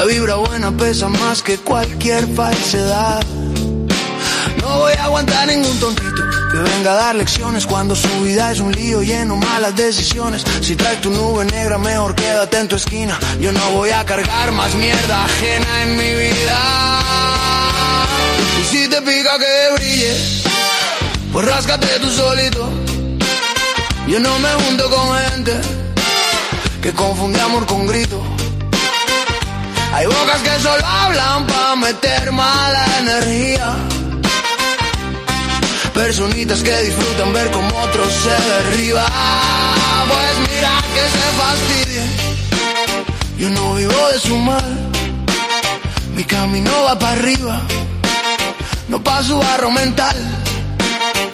La vibra buena pesa más que cualquier falsedad. No voy a aguantar ningún tontito que venga a dar lecciones cuando su vida es un lío lleno de malas decisiones. Si traes tu nube negra, mejor quédate en tu esquina. Yo no voy a cargar más mierda ajena en mi vida. Y si te pica que brille, pues ráscate tú solito. Yo no me junto con gente que confunde amor con grito. Hay bocas que solo hablan pa' meter mala energía. Personitas que disfrutan ver como otros se derriban. Pues mira que se fastidie. Yo no vivo de su mal. Mi camino va para arriba, no pa' su barro mental.